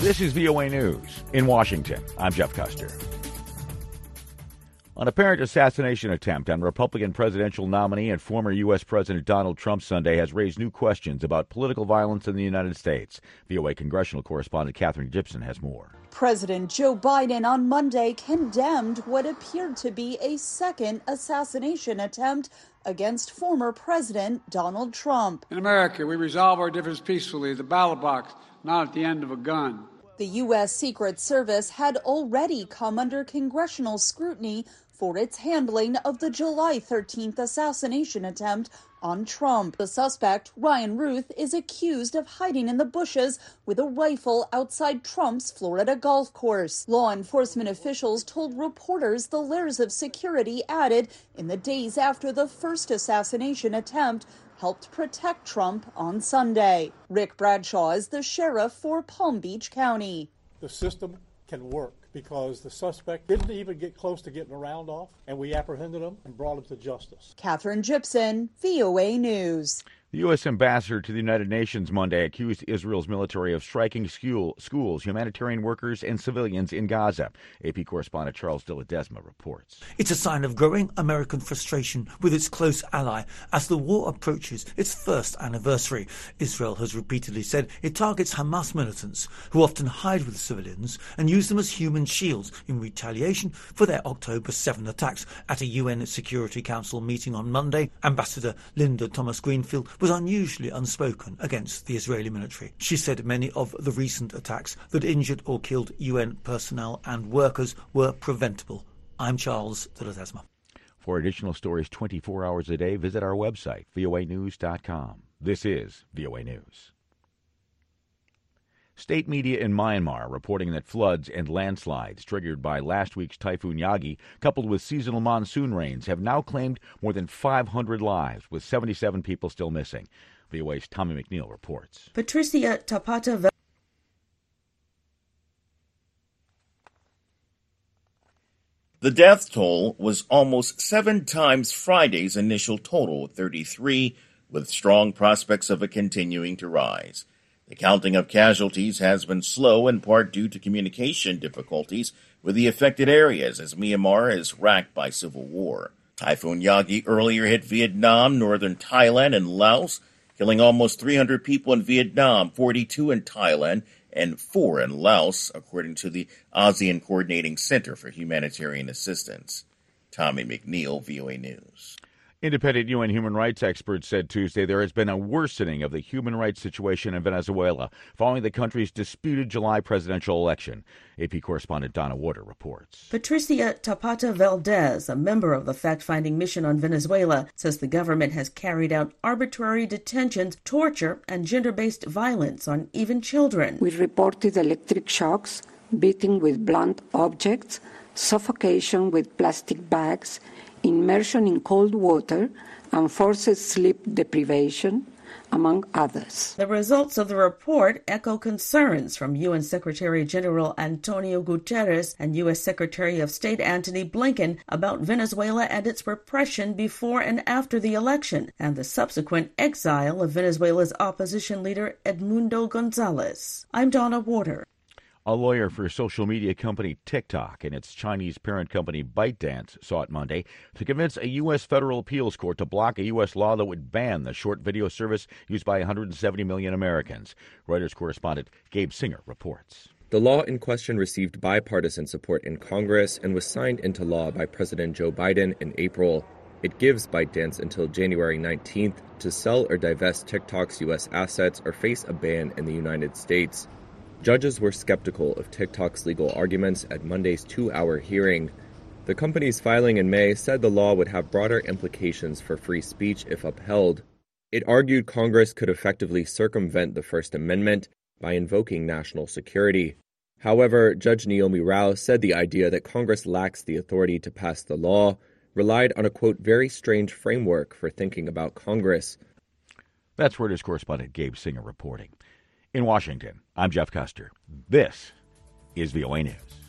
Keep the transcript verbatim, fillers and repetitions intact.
This is V O A News. In Washington, I'm Jeff Custer. An apparent assassination attempt on Republican presidential nominee and former U S. President Donald Trump Sunday has raised new questions about political violence in the United States. V O A congressional correspondent Katherine Gibson has more. President Joe Biden on Monday condemned what appeared to be a second assassination attempt against former President Donald Trump. In America, we resolve our differences peacefully at the ballot box, not at the end of a gun. The U S. Secret Service had already come under congressional scrutiny for its handling of the July thirteenth assassination attempt on Trump. The suspect, Ryan Ruth, is accused of hiding in the bushes with a rifle outside Trump's Florida golf course. Law enforcement officials told reporters the layers of security added in the days after the first assassination attempt helped protect Trump on Sunday. Rick Bradshaw is the sheriff for Palm Beach County. The system can work because the suspect didn't even get close to getting a round off, and we apprehended him and brought him to justice. Katherine Gibson, V O A News. The U S ambassador to the United Nations Monday accused Israel's military of striking school, schools, humanitarian workers, and civilians in Gaza. A P correspondent Charles de Ledesma reports. It's a sign of growing American frustration with its close ally as the war approaches its first anniversary. Israel has repeatedly said it targets Hamas militants, who often hide with civilians and use them as human shields in retaliation for their October seventh attacks. At a U N Security Council meeting on Monday, Ambassador Linda Thomas-Greenfield was unusually unspoken against the Israeli military. She said many of the recent attacks that injured or killed U N personnel and workers were preventable. I'm Charles de Ledesma. For additional stories twenty-four hours a day, visit our website, V O A news dot com. This is V O A News. State media in Myanmar reporting that floods and landslides triggered by last week's Typhoon Yagi, coupled with seasonal monsoon rains, have now claimed more than five hundred lives, with seventy-seven people still missing. V O A's Tommy McNeil reports. Patricia Tapata. The death toll was almost seven times Friday's initial total of thirty-three, with strong prospects of it continuing to rise. The counting of casualties has been slow, in part due to communication difficulties with the affected areas as Myanmar is racked by civil war. Typhoon Yagi earlier hit Vietnam, northern Thailand, and Laos, killing almost three hundred people in Vietnam, forty-two in Thailand, and four in Laos, according to the ASEAN Coordinating Center for Humanitarian Assistance. Tommy McNeil, V O A News. Independent U N human rights experts said Tuesday there has been a worsening of the human rights situation in Venezuela following the country's disputed July presidential election. A P correspondent Donna Warder reports. Patricia Tapata Valdez, a member of the fact-finding mission on Venezuela, says the government has carried out arbitrary detentions, torture, and gender-based violence on even children. We reported electric shocks, beating with blunt objects, suffocation with plastic bags, immersion in cold water, and forced sleep deprivation, among others. The results of the report echo concerns from U N Secretary General Antonio Guterres and U S Secretary of State Antony Blinken about Venezuela and its repression before and after the election, and the subsequent exile of Venezuela's opposition leader Edmundo Gonzalez. I'm Donna Warder. A lawyer for social media company TikTok and its Chinese parent company ByteDance sought Monday to convince a U S federal appeals court to block a U S law that would ban the short video service used by one hundred seventy million Americans. Reuters correspondent Gabe Singer reports. The law in question received bipartisan support in Congress and was signed into law by President Joe Biden in April. It gives ByteDance until January nineteenth to sell or divest TikTok's U S assets or face a ban in the United States. Judges were skeptical of TikTok's legal arguments at Monday's two-hour hearing. The company's filing in May said the law would have broader implications for free speech if upheld. It argued Congress could effectively circumvent the First Amendment by invoking national security. However, Judge Naomi Rao said the idea that Congress lacks the authority to pass the law relied on a, quote, very strange framework for thinking about Congress. That's Reuters correspondent Gabe Singer reporting. In Washington, I'm Jeff Custer. This is V O A News.